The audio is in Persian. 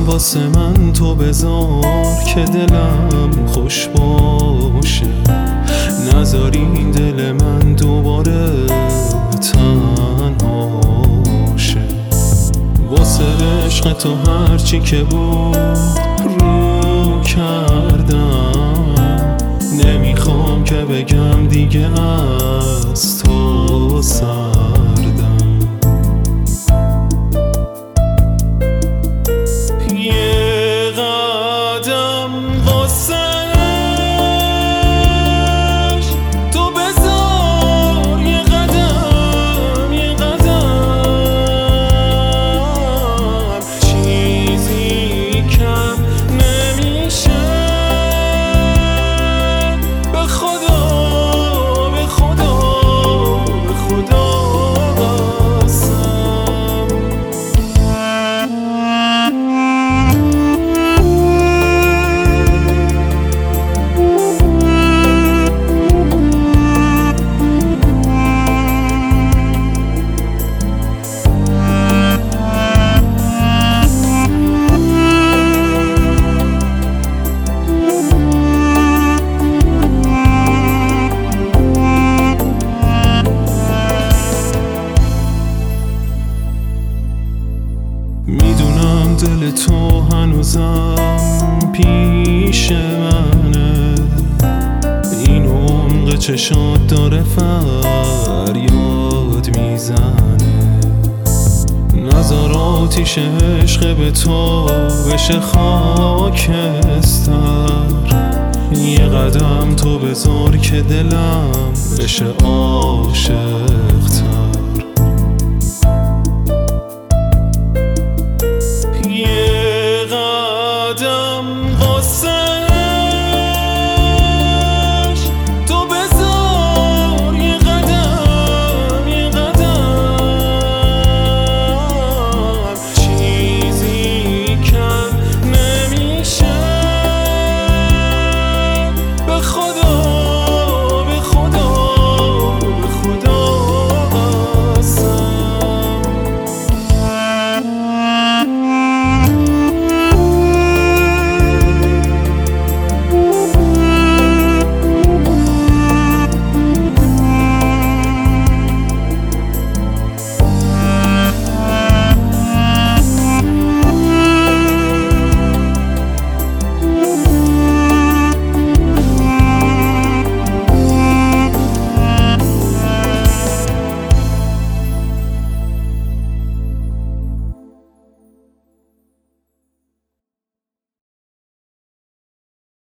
واسه من تو بذار که دلم خوش باشه، نذاری دل من دوباره تنها شه. واسه عشق تو هرچی که بود رو کردم، نمیخوام که بگم دیگه از تو سردم. یه قدم واسه تو بذار، یه قدم چیزی کم نمیشه. به خدا قسم. میدونم دل تو هنوزم پیش منه، این عمق چشات داره فریاد میزنه. نذار آتیش عشق به تو بشه خاکستر، یه قدم تو بذار که دلم بشه عاشق‌تر.